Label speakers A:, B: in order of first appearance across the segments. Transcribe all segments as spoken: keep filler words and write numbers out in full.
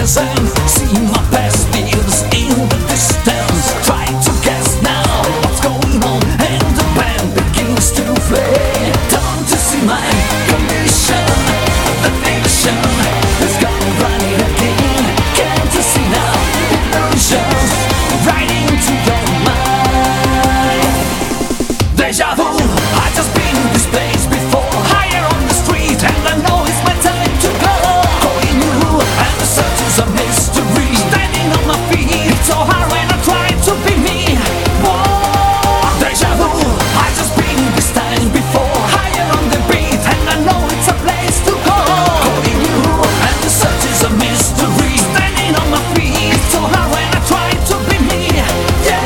A: present. See my past lives in the distance. Try to guess now what's going on, and the band begins to play. Don't you see my condition? The nation has gone running again. Can't you see now? Illusions right into your mind. Deja vu, I just been in this place before. Higher on the street, and I know it's my time to go. Calling you, and the search is a mystery. Standing on my feet, it's so hard when I try to be me. Whoa, deja vu, I just been in this time before. Higher on the beat, and I know it's a place to go. Calling you, and the search is a mystery. Standing on my feet, it's so hard when I try to be me. Yeah.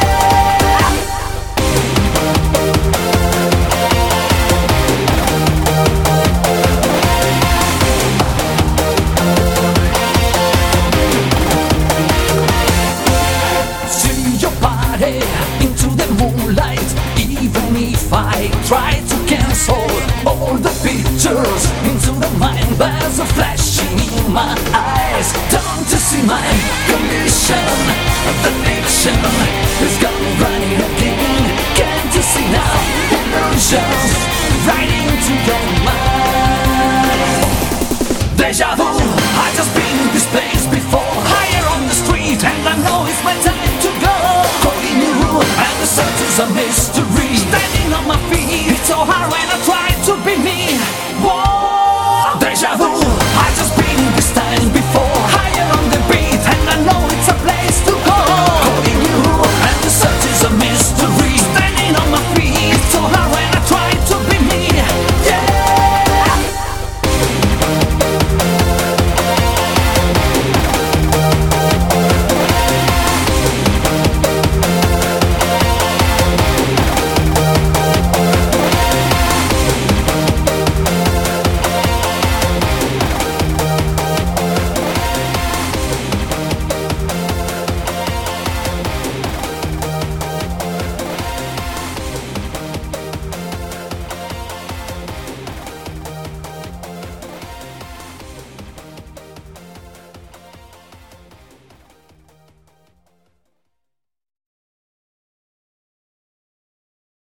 A: See your body into the moonlight. Even if I try to cancel all the pictures into the mind, there's a flashing in my eyes. Don't you see my condition? The nation is gone running again. Can't you see now? Illusions right into your mind. Deja vu, I just been in this place before. Higher on the street, and I know it's my time to go. Calling you, and the search is a mystery. Standing on my feet, it's so hard when I try to be me. Whoa, deja vu.